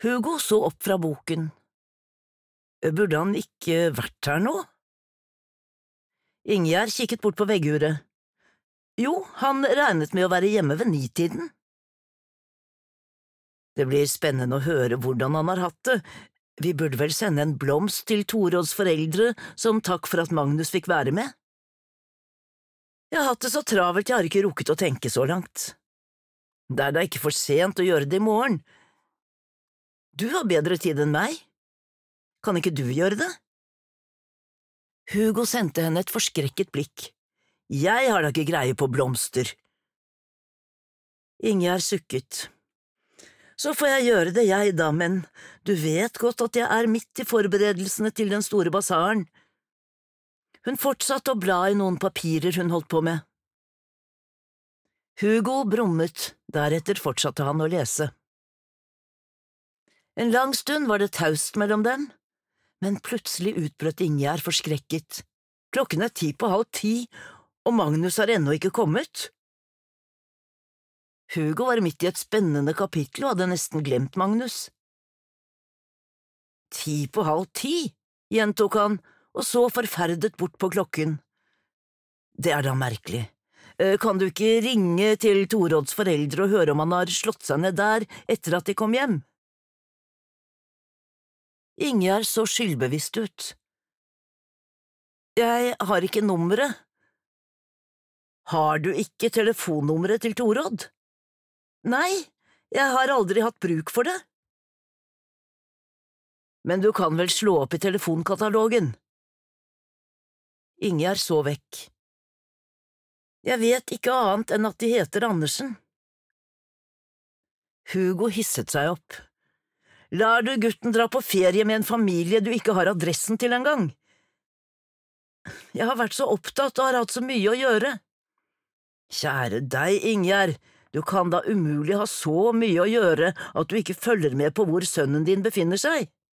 Hugo så opp fra boken. Burde han ikke vært her nå? Ingjerd kikket bort på vegguret. Jo, han regnet med å være hjemme ved 9-tiden. Det blir spennende å høre hvordan han har hatt det. Vi burde vel sende en blomst til Torods foreldre som takk for at Magnus fikk være med. Jeg har hatt det så travelt jeg har ikke rukket å tenke så langt. Det er da ikke for sent å gjøre det i morgen. Du har bedre tid enn meg. Kan ikke du gjøre det? Hugo sendte henne et forskrekket blikk. Jeg har da ikke greie på blomster. Ingjerd sukket. Så får jeg gjøre det jeg da, men du vet godt at jeg er midt i forberedelsene til den store basaren. Hun fortsatte å bla i noen papirer hun holdt på med. Hugo brummet, deretter fortsatte han å lese. En lang stund var det taust mellom dem, men plutselig utbrøt Ingjerd forskrekket. Klokken er 10:30, og Magnus har ennå ikke kommet. Hugo var midt i et spennende kapittel og hadde nesten glemt Magnus. 10:30, gjentok han, og så forferdet bort på klokken. Det er da merkelig. Kan du ikke ringe til Torods foreldre og høre om han har slått seg ned der etter at de kom hjem? Ingjerd så skyldbevisst ut. Jeg har ikke nummeret. Har du ikke telefonnummeret til Torod? Nei, jeg har aldri hatt bruk for det. Men du kan vel slå opp i telefonkatalogen? Ingjerd så vekk. Jeg vet ikke annet enn at de heter Andersen. Hugo hisset seg opp. Lar du gutten dra på ferie med en familie du ikke har adressen til engang? Jeg har vært så opptatt og har hatt så mye å gjøre. Kjære deg, Ingjerd, du kan da umulig ha så mye å gjøre at du ikke følger med på hvor sønnen din befinner seg.